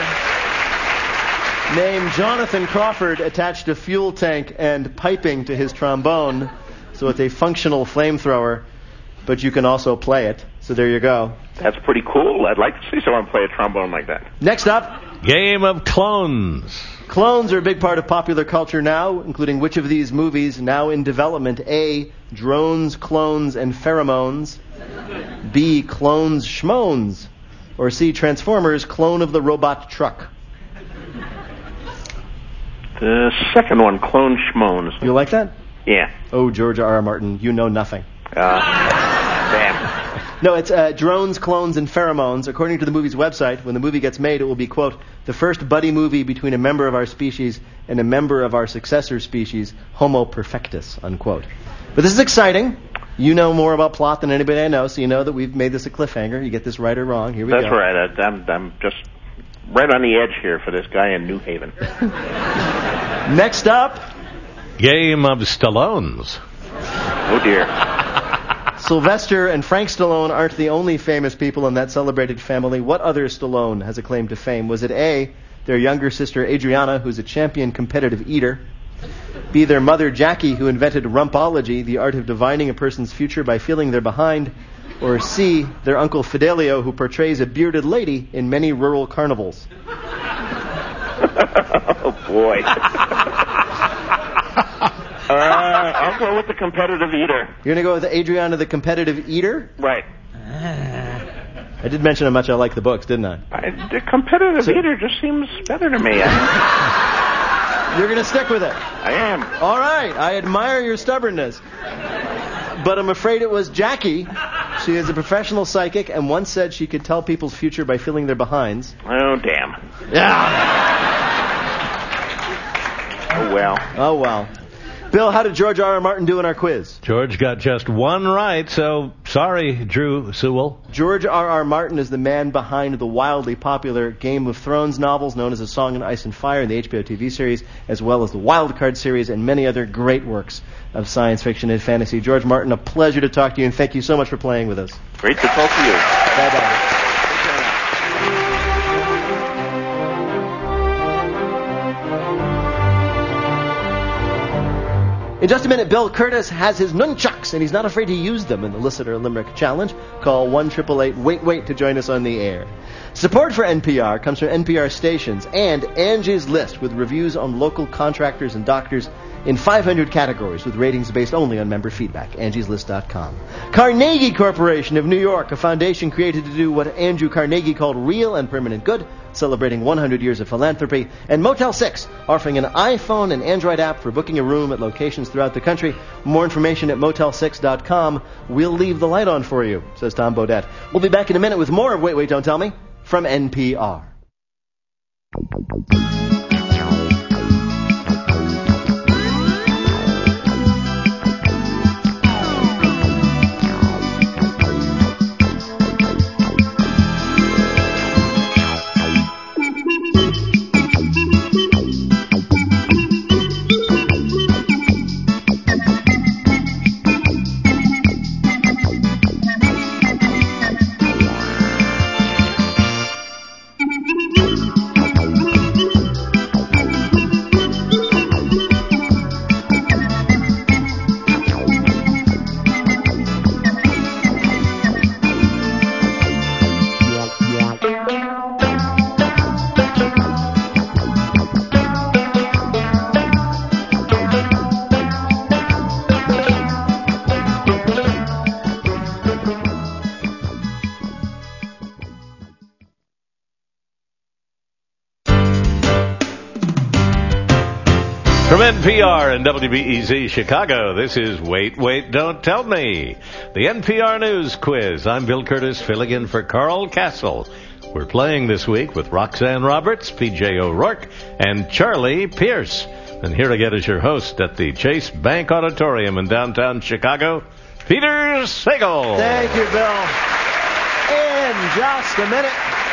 player named Jonathan Crawford attached a fuel tank and piping to his trombone, so it's a functional flamethrower, but you can also play it. So there you go. That's pretty cool. I'd like to see someone play a trombone like that. Next up, Game of Clones. Clones are a big part of popular culture now, including which of these movies now in development? A, Drones, Clones, and Pheromones. B, Clones, Schmones. Or C, Transformers, Clone of the Robot Truck. The second one, Clone Schmones. You like that? Yeah. Oh, George R.R. Martin, you know nothing. Damn. No, it's Drones, Clones, and Pheromones. According to the movie's website, when the movie gets made, it will be, quote, the first buddy movie between a member of our species and a member of our successor species, Homo perfectus, unquote. But this is exciting. You know more about plot than anybody I know, so you know that we've made this a cliffhanger. You get this right or wrong. Here we go. That's right. I'm just right on the edge here for this guy in New Haven. Next up, Game of Stallones. Oh, dear. Sylvester and Frank Stallone aren't the only famous people in that celebrated family. What other Stallone has a claim to fame? Was it A, their younger sister Adriana, who's a champion competitive eater? B, their mother Jackie, who invented rumpology, the art of divining a person's future by feeling they're behind? Or C, their uncle Fidelio, who portrays a bearded lady in many rural carnivals? Oh, boy. I'll go with the competitive eater. You're going to go with Adriana, the competitive eater? Right. I did mention how much I like the books, didn't I? The competitive eater just seems better to me. You're going to stick with it? I am. All right. I admire your stubbornness. But I'm afraid it was Jackie. She is a professional psychic and once said she could tell people's future by feeling their behinds. Oh, damn. Yeah. Oh, well. Oh, well. Bill, how did George R.R. Martin do in our quiz? George got just one right, so sorry, Drew Sewell. George R.R. Martin is the man behind the wildly popular Game of Thrones novels known as A Song in Ice and Fire and the HBO TV series, as well as the Wild Card series and many other great works of science fiction and fantasy. George Martin, a pleasure to talk to you, and thank you so much for playing with us. Great to talk to you. Bye-bye. In just a minute, Bill Curtis has his nunchucks, and he's not afraid to use them in the Listener Limerick Challenge. Call 1-888-WAIT-WAIT to join us on the air. Support for NPR comes from NPR stations and Angie's List, with reviews on local contractors and doctors in 500 categories with ratings based only on member feedback. Angie'sList.com. Carnegie Corporation of New York, a foundation created to do what Andrew Carnegie called real and permanent good, celebrating 100 years of philanthropy. And Motel 6, offering an iPhone and Android app for booking a room at locations throughout the country. More information at Motel6.com. We'll leave the light on for you, says Tom Bodette. We'll be back in a minute with more of Wait, Wait, Don't Tell Me from NPR. From NPR and WBEZ Chicago, this is Wait, Wait, Don't Tell Me, the NPR News Quiz. I'm Bill Curtis, filling in for Carl Castle. We're playing this week with Roxanne Roberts, P.J. O'Rourke, and Charlie Pierce. And here again is your host at the Chase Bank Auditorium in downtown Chicago, Peter Sagal. Thank you, Bill. In just a minute,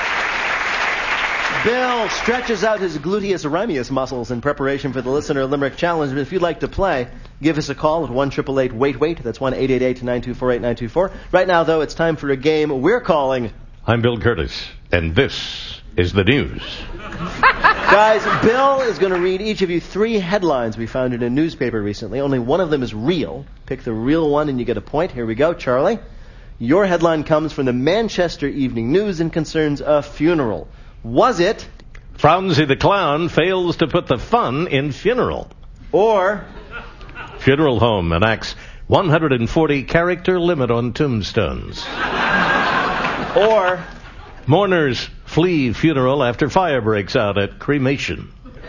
Bill stretches out his gluteus rhymius muscles in preparation for the Listener Limerick Challenge. But if you'd like to play, give us a call at 1-888-WAIT-WAIT. That's 1-888-924-8924. Right now, though, it's time for a game we're calling... I'm Bill Curtis, and this is the news. Guys, Bill is going to read each of you 3 headlines we found in a newspaper recently. Only one of them is real. Pick the real one and you get a point. Here we go. Charlie, your headline comes from the Manchester Evening News and concerns a funeral. Was it... Frownsy the Clown fails to put the fun in funeral. Or... Funeral home enacts 140 character limit on tombstones. Or... Mourners flee funeral after fire breaks out at cremation.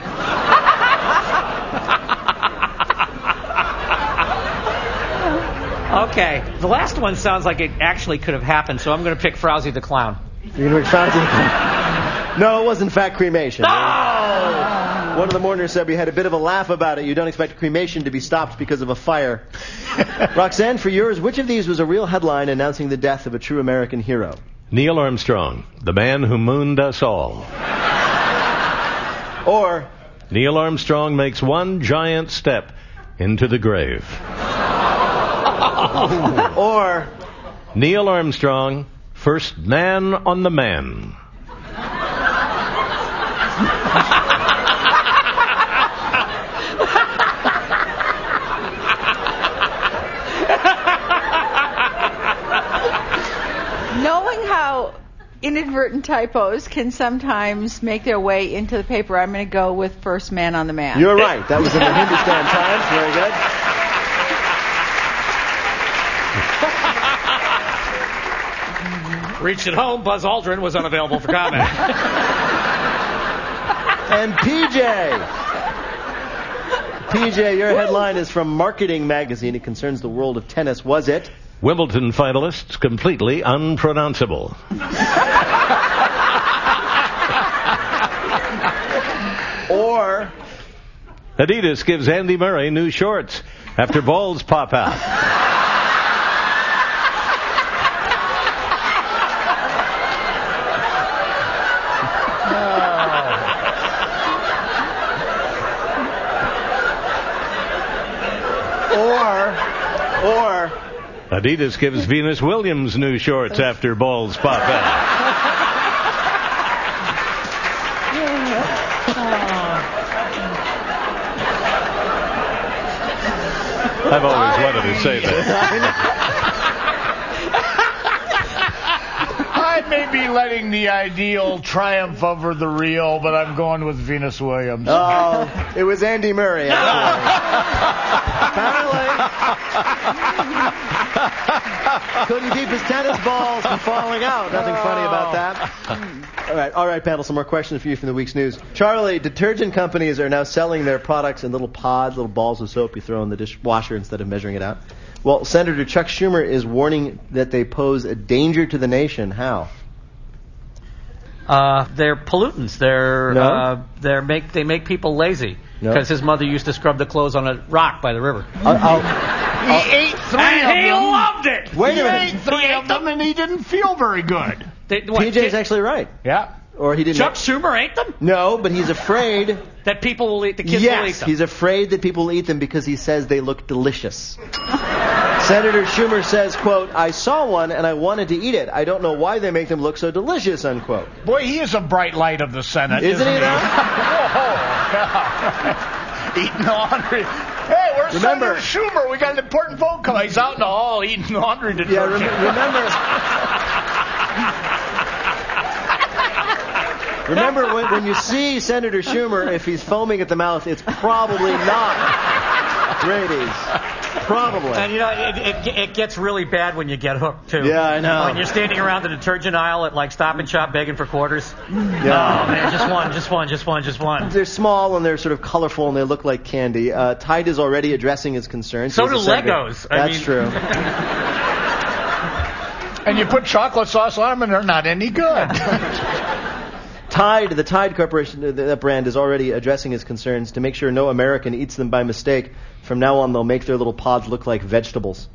Okay, the last one sounds like it actually could have happened, so I'm going to pick Frowsy the Clown. You're going to pick Frowsy the Clown? No, it was in fact cremation. No! One of the mourners said we had a bit of a laugh about it. You don't expect cremation to be stopped because of a fire. Roxanne, for yours, which of these was a real headline announcing the death of a true American hero? Neil Armstrong, the man who mooned us all. Or... Neil Armstrong makes one giant step into the grave. Or... Neil Armstrong, first man on the man. Knowing how inadvertent typos can sometimes make their way into the paper, I'm going to go with first man on the man. You're right. That was in the Hindustan Times. Very good. Reached it home. Buzz Aldrin was unavailable for comment. And PJ, your headline is from Marketing Magazine. It concerns the world of tennis. Was it? Wimbledon finalists completely unpronounceable. Or... Adidas gives Andy Murray new shorts after balls pop out. Or... Adidas gives Venus Williams new shorts after balls pop out. I've always wanted to say that. I may be letting the ideal triumph over the real, but I'm going with Venus Williams. Oh, it was Andy Murray. Apparently. Couldn't keep his tennis balls from falling out. Nothing funny about that. All right, panel, some more questions for you from the week's news. Charlie, detergent companies are now selling their products in little pods, little balls of soap you throw in the dishwasher instead of measuring it out. Well, Senator Chuck Schumer is warning that they pose a danger to the nation. How? They're pollutants. They make people lazy. Because his mother used to scrub the clothes on a rock by the river. He ate 3 of them. He loved it. Wait a minute. He ate 3 of them and he didn't feel very good. PJ's actually right. Yeah. Or he didn't. Chuck Schumer ate them? No, but he's afraid that people will eat. The kids will eat them. Yes, he's afraid that people will eat them because he says they look delicious. Senator Schumer says, quote, "I saw one and I wanted to eat it. I don't know why they make them look so delicious," unquote. Boy, he is a bright light of the Senate, isn't he? Yeah. Eating laundry. Hey, where's Senator Schumer? We got an important phone call. He's out in the hall eating laundry detergent. Remember, when you see Senator Schumer, if he's foaming at the mouth, it's probably not rabies. Probably. And, it gets really bad when you get hooked, too. Yeah, I know. When you're standing around the detergent aisle at, Stop and Shop begging for quarters. Yeah. Oh, man, just one. They're small and they're sort of colorful and they look like candy. Tide is already addressing his concerns. So do Legos. That's true. And you put chocolate sauce on them and they're not any good. The Tide Corporation, that brand, is already addressing its concerns to make sure no American eats them by mistake. From now on, they'll make their little pods look like vegetables.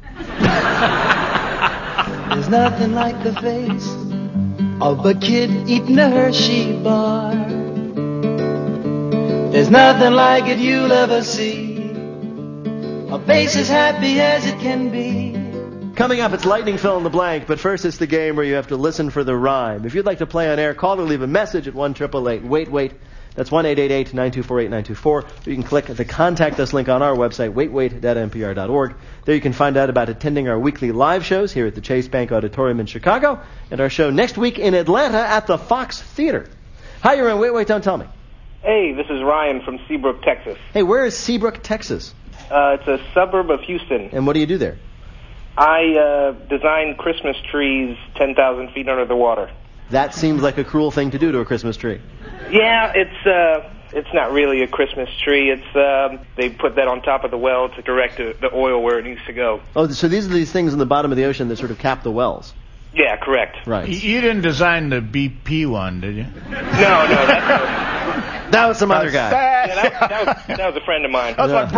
There's nothing like the face of a kid eating a Hershey bar. There's nothing like it you'll ever see. A face as happy as it can be. Coming up, it's Lightning Fill in the Blank, but first it's the game where you have to listen for the rhyme. If you'd like to play on air, call or leave a message at 1-888-WAIT-WAIT. That's 1-888-924-8924. You can click the Contact Us link on our website, waitwait.npr.org. There you can find out about attending our weekly live shows here at the Chase Bank Auditorium in Chicago, and our show next week in Atlanta at the Fox Theater. Hi, you're on Wait, Wait, Don't Tell Me. Hey, this is Ryan from Seabrook, Texas. Hey, where is Seabrook, Texas? It's a suburb of Houston. And what do you do there? I design Christmas trees 10,000 feet under the water. That seems like a cruel thing to do to a Christmas tree. Yeah, it's not really a Christmas tree. It's they put that on top of the well to direct the oil where it needs to go. Oh, so these are these things in the bottom of the ocean that sort of cap the wells. Yeah, correct. Right. You didn't design the BP one, did you? No, that was some other guy. That was a friend of mine. That was my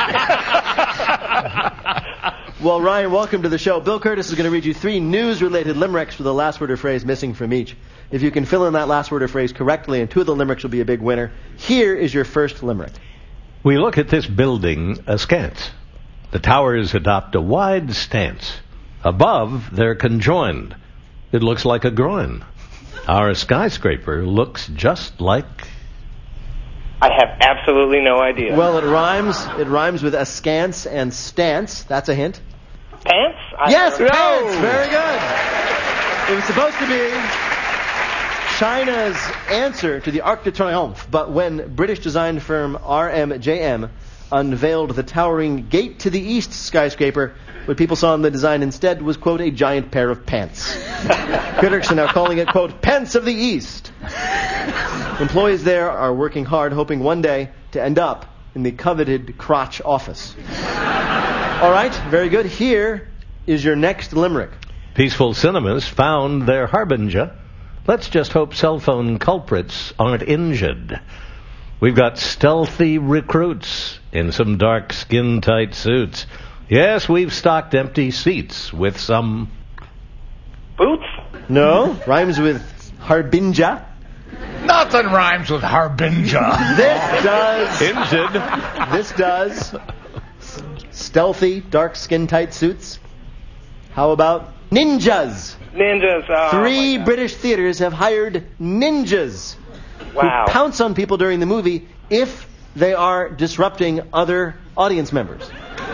brother. Well, Ryan, welcome to the show. Bill Curtis is going to read you 3 news-related limericks with the last word or phrase missing from each. If you can fill in that last word or phrase correctly, and 2 of the limericks will be a big winner. Here is your first limerick. We look at this building askance. The towers adopt a wide stance. Above, they're conjoined. It looks like a groin. Our skyscraper looks just like... I have absolutely no idea. Well, it rhymes. It rhymes with askance and stance. That's a hint. Pants? Yes, pants. Very good. It was supposed to be China's answer to the Arc de Triomphe, but when British design firm RMJM unveiled the towering Gate to the East skyscraper, what people saw in the design instead was, quote, a giant pair of pants. Critics are now calling it, quote, Pants of the East. Employees there are working hard, hoping one day to end up in the coveted crotch office. All right, very good. Here is your next limerick. Peaceful cinemas found their harbinger. Let's just hope cell phone culprits aren't injured. We've got stealthy recruits in some dark skin-tight suits. Yes, we've stocked empty seats with some... Boots? No, rhymes with harbinger. Nothing rhymes with harbinger. This does. Injured. This does. Stealthy, dark skin-tight suits. How about ninjas? Ninjas. Oh, 3 British theaters have hired ninjas. Wow. Who pounce on people during the movie if they are disrupting other audience members.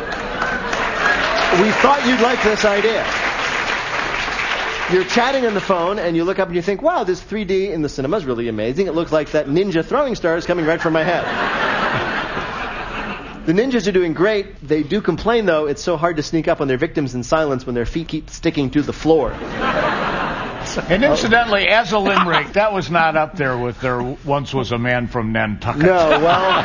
We thought you'd like this idea. You're chatting on the phone, and you look up and you think, wow, this 3D in the cinema is really amazing. It looks like that ninja throwing star is coming right from my head. The ninjas are doing great. They do complain, though, it's so hard to sneak up on their victims in silence when their feet keep sticking to the floor. And incidentally, as a limerick, that was not up there with There Once Was a Man from Nantucket. No, well...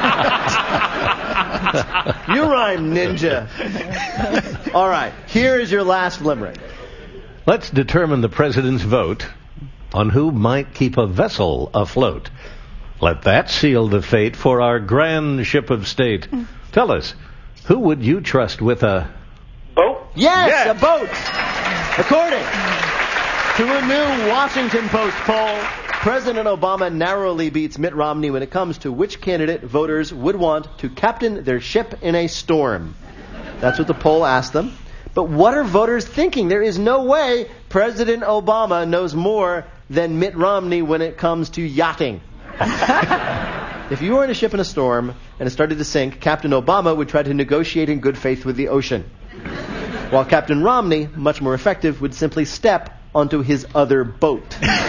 You rhyme, ninja. All right, here is your last limerick. Let's determine the president's vote on who might keep a vessel afloat. Let that seal the fate for our grand ship of state. Tell us, who would you trust with a... Boat? Yes, a boat. According to a new Washington Post poll, President Obama narrowly beats Mitt Romney when it comes to which candidate voters would want to captain their ship in a storm. That's what the poll asked them. But what are voters thinking? There is no way President Obama knows more than Mitt Romney when it comes to yachting. If you were in a ship in a storm and it started to sink, Captain Obama would try to negotiate in good faith with the ocean. While Captain Romney, much more effective, would simply step onto his other boat.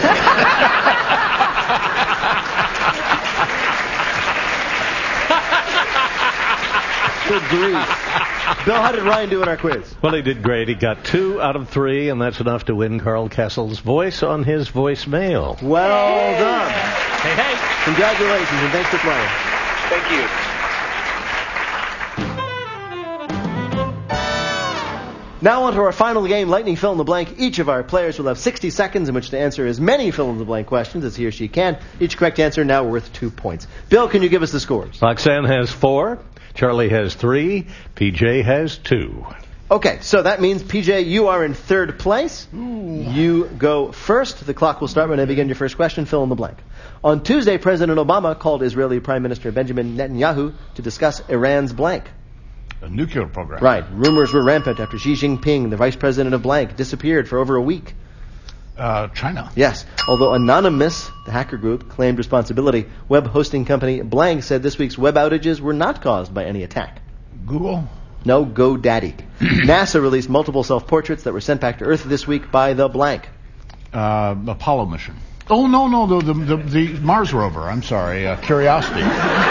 Good grief. Bill, how did Ryan do in our quiz? Well, he did great. He got 2 out of 3, and that's enough to win Carl Castle's voice on his voicemail. Well done. Hey, hey. Congratulations, and thanks for playing. Thank you. Now on to our final game, Lightning Fill in the Blank. Each of our players will have 60 seconds in which to answer as many fill in the blank questions as he or she can. Each correct answer now worth 2 points. Bill, can you give us the scores? Roxanne has 4, Charlie has 3, PJ has 2. Okay, so that means, PJ, you are in third place. Ooh. You go first. The clock will start when I begin your first question. Fill in the blank. On Tuesday, President Obama called Israeli Prime Minister Benjamin Netanyahu to discuss Iran's blank. A nuclear program. Right. Rumors were rampant after Xi Jinping, the vice president of blank, disappeared for over a week. China. Yes. Although Anonymous, the hacker group, claimed responsibility, web hosting company Blank said this week's web outages were not caused by any attack. Google? No, GoDaddy. NASA released multiple self-portraits that were sent back to Earth this week by the blank. Apollo mission. Oh, no, the Mars rover. I'm sorry, Curiosity.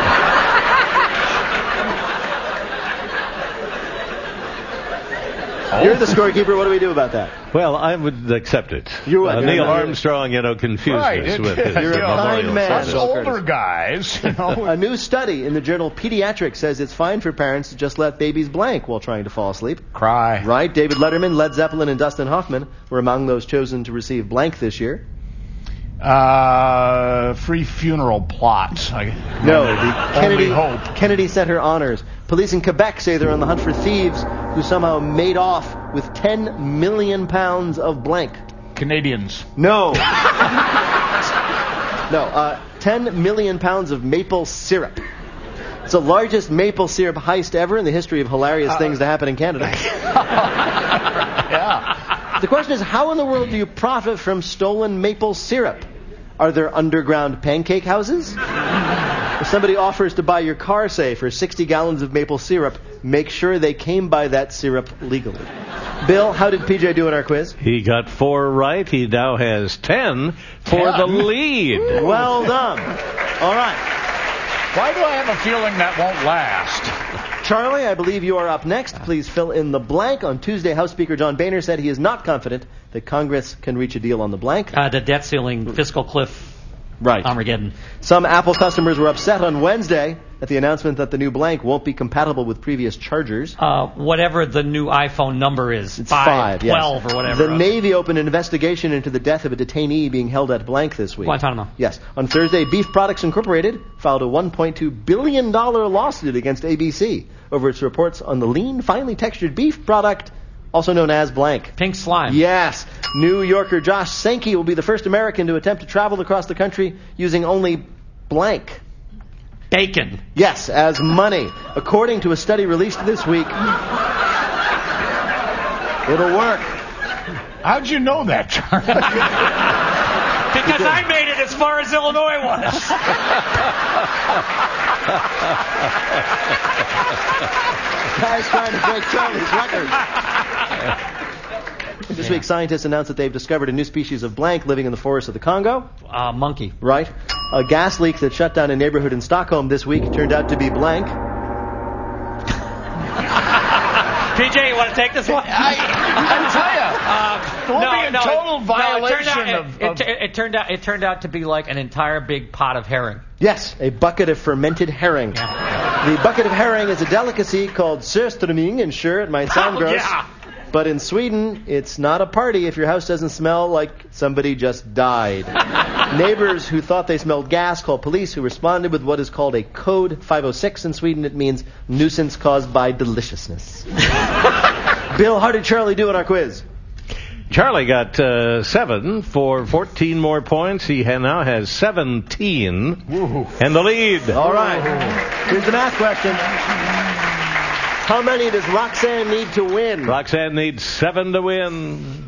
You're the scorekeeper. What do we do about that? Well, I would accept it. You would. Neil Armstrong, confused us with his You're a kind man. Us older guys, A new study in the journal Pediatrics says it's fine for parents to just let babies blank while trying to fall asleep. Cry. Right. David Letterman, Led Zeppelin, and Dustin Hoffman were among those chosen to receive blank this year. Free funeral plots. Kennedy Center honors. Police in Quebec say they're on the hunt for thieves who somehow made off with 10 million pounds of blank. Canadians. No. 10 million pounds of maple syrup. It's the largest maple syrup heist ever in the history of hilarious things to happen in Canada. Yeah. The question is, how in the world do you profit from stolen maple syrup? Are there underground pancake houses? If somebody offers to buy your car, say, for 60 gallons of maple syrup, make sure they came by that syrup legally. Bill, how did PJ do in our quiz? He got 4 right. He now has 10 for the lead. Well done. All right. Why do I have a feeling that won't last? Charlie, I believe you are up next. Please fill in the blank. On Tuesday, House Speaker John Boehner said he is not confident that Congress can reach a deal on the blank. The debt ceiling, fiscal cliff. Right. Armageddon. Some Apple customers were upset on Wednesday at the announcement that the new blank won't be compatible with previous chargers. Whatever the new iPhone number is. It's 5, 12, yes. or whatever. The Navy opened an investigation into the death of a detainee being held at blank this week. Guantanamo. Yes. On Thursday, Beef Products Incorporated filed a $1.2 billion lawsuit against ABC over its reports on the lean, finely textured beef product, also known as blank. Pink slime. Yes. New Yorker Josh Sankey will be the first American to attempt to travel across the country using only blank. Bacon. Yes, as money. According to a study released this week, it'll work. How'd you know that, Charlie? Because I made it as far as Illinois was. Guy's trying to break Charlie's record. This week, scientists announced that they've discovered a new species of blank living in the forests of the Congo. Monkey. Right. A gas leak that shut down a neighborhood in Stockholm this week turned out to be blank. PJ, you want to take this one? I tell you, it will be a total violation It turned out to be like an entire big pot of herring. Yes, a bucket of fermented herring. Yeah. The bucket of herring is a delicacy called surströmming, and sure, it might sound gross. Yeah. But in Sweden, it's not a party if your house doesn't smell like somebody just died. Neighbors who thought they smelled gas called police, who responded with what is called a Code 506 in Sweden. It means nuisance caused by deliciousness. Bill, how did Charlie do in our quiz? Charlie got 7 for 14 more points. He now has 17 and the lead. All right. Here's the math question. How many does Roxanne need to win? Roxanne needs 7 to win.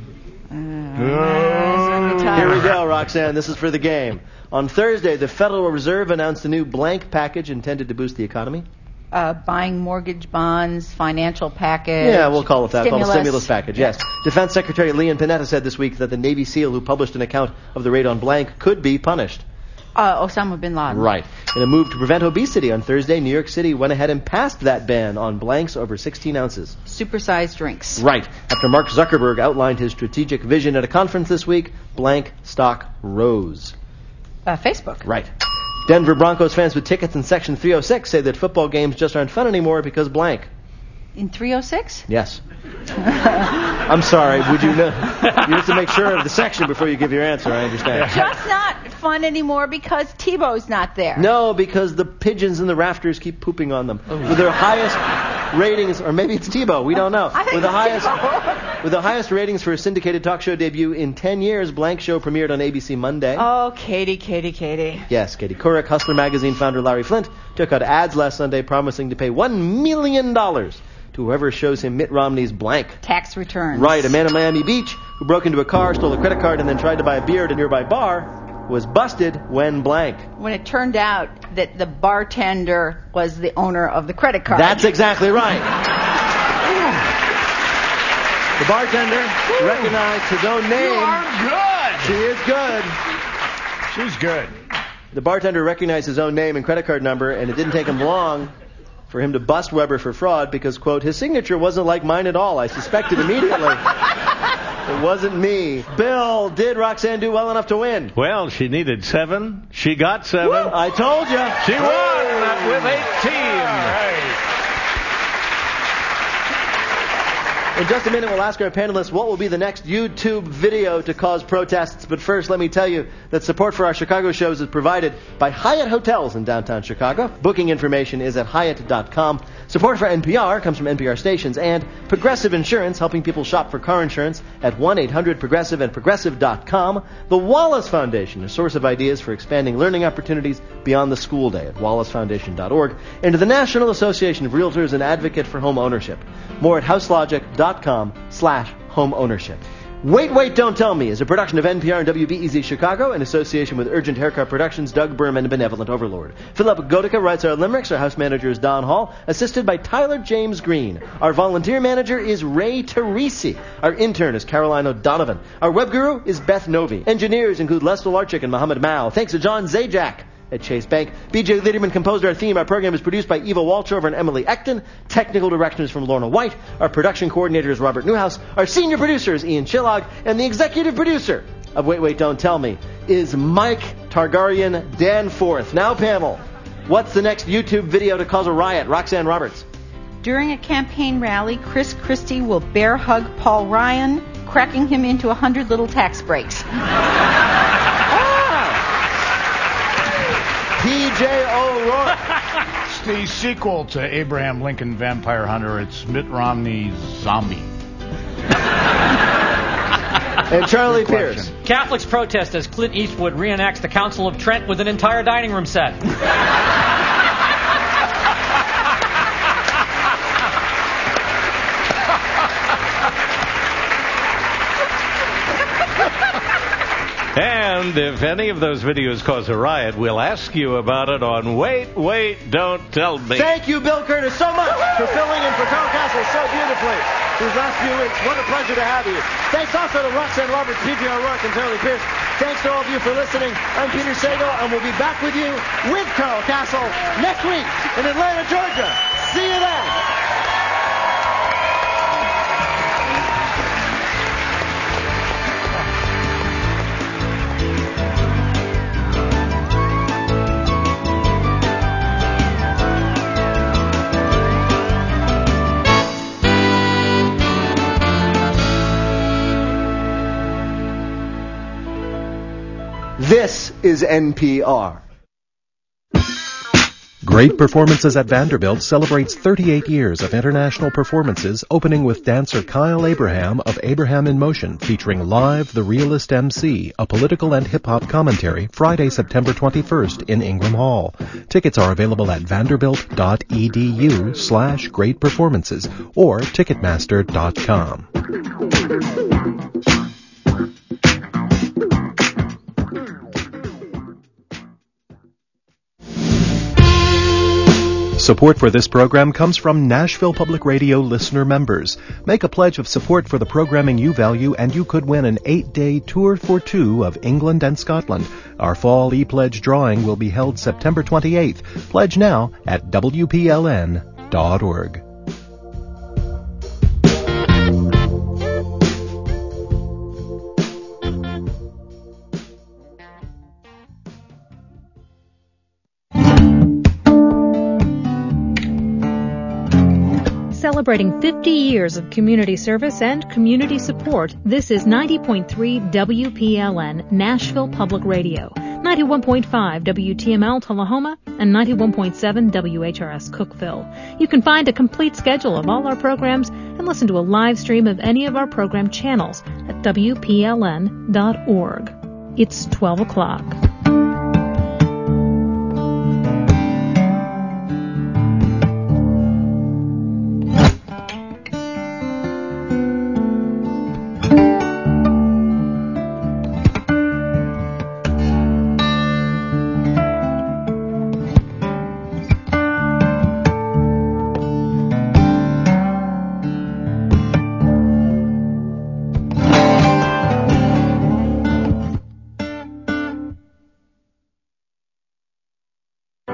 Here we go, Roxanne. This is for the game. On Thursday, the Federal Reserve announced a new blank package intended to boost the economy. Buying mortgage bonds, financial package. Yeah, we'll call it that. Stimulus. Called a stimulus package, yes. Defense Secretary Leon Panetta said this week that the Navy SEAL who published an account of the raid on blank could be punished. Osama bin Laden. Right. In a move to prevent obesity on Thursday, New York City went ahead and passed that ban on blanks over 16 ounces. Supersized drinks. Right. After Mark Zuckerberg outlined his strategic vision at a conference this week, blank stock rose. Facebook. Right. Denver Broncos fans with tickets in Section 306 say that football games just aren't fun anymore because blank. In 306? Yes. I'm sorry. Would you know? You have to make sure of the section before you give your answer. I understand. Just not fun anymore because Tebow's not there. No, because the pigeons in the rafters keep pooping on them. With their highest ratings, or maybe it's Tebow. We don't know. With the highest ratings for a syndicated talk show debut in 10 years, Blank Show premiered on ABC Monday. Oh, Katie. Yes, Katie Couric. Hustler magazine founder Larry Flint took out ads last Sunday promising to pay $1 million to whoever shows him Mitt Romney's blank. Tax returns. Right. A man in Miami Beach who broke into a car, stole a credit card, and then tried to buy a beer at a nearby bar was busted when blank. When it turned out that the bartender was the owner of the credit card. That's exactly right. The bartender recognized his own name. You are good. She is good. She's good. The bartender recognized his own name and credit card number, and it didn't take him long for him to bust Weber for fraud because, quote, his signature wasn't like mine at all. I suspected immediately. It wasn't me. Bill, did Roxanne do well enough to win? Well, she needed 7. She got 7. Woo! I told you. She won with 18. All right. In just a minute, we'll ask our panelists what will be the next YouTube video to cause protests. But first, let me tell you that support for our Chicago shows is provided by Hyatt Hotels in downtown Chicago. Booking information is at Hyatt.com. Support for NPR comes from NPR stations and Progressive Insurance, helping people shop for car insurance at 1-800-PROGRESSIVE and Progressive.com. The Wallace Foundation, a source of ideas for expanding learning opportunities beyond the school day at wallacefoundation.org. And to the National Association of Realtors and Advocate for Home Ownership. More at houselogic.com/home ownership. Wait, Don't Tell Me is a production of NPR and WBEZ Chicago in association with Urgent Haircut Productions, Doug Berman, and Benevolent Overlord. Philip Godica writes our limericks. Our house manager is Don Hall, assisted by Tyler James Green. Our volunteer manager is Ray Teresi. Our intern is Caroline O'Donovan. Our web guru is Beth Novi. Engineers include Les Larchik and Mohammed Mao. Thanks to John Zajac at Chase Bank. B.J. Liederman composed our theme. Our program is produced by Eva Walchover and Emily Ecton. Technical direction is from Lorna White. Our production coordinator is Robert Newhouse. Our senior producer is Ian Chillog. And the executive producer of Wait, Don't Tell Me is Mike Targaryen Danforth. Now, panel, what's the next YouTube video to cause a riot? Roxanne Roberts. During a campaign rally, Chris Christie will bear hug Paul Ryan, cracking him into 100 little tax breaks. P.J. O'Rourke. It's the sequel to Abraham Lincoln Vampire Hunter. It's Mitt Romney's Zombie. And Charlie Pierce. Catholics protest as Clint Eastwood reenacts the Council of Trent with an entire dining room set. And if any of those videos cause a riot, we'll ask you about it on Wait, Don't Tell Me. Thank you, Bill Curtis, so much for filling in for Carl Castle so beautifully these last few weeks. What a pleasure to have you. Thanks also to Roxanne Roberts, P.J. O'Rourke, and Charlie Pierce. Thanks to all of you for listening. I'm Peter Sagal, and we'll be back with you with Carl Castle next week in Atlanta, Georgia. See you then. This is NPR. Great Performances at Vanderbilt celebrates 38 years of international performances, opening with dancer Kyle Abraham of Abraham in Motion, featuring Live the Realist MC, a political and hip-hop commentary, Friday, September 21st in Ingram Hall. Tickets are available at vanderbilt.edu/greatperformances or ticketmaster.com. Support for this program comes from Nashville Public Radio listener members. Make a pledge of support for the programming you value, and you could win an 8-day tour for two of England and Scotland. Our fall e-pledge drawing will be held September 28th. Pledge now at WPLN.org. Celebrating 50 years of community service and community support, this is 90.3 WPLN, Nashville Public Radio, 91.5 WTML Tullahoma, and 91.7 WHRS Cookeville. You can find a complete schedule of all our programs and listen to a live stream of any of our program channels at WPLN.org. It's 12 o'clock.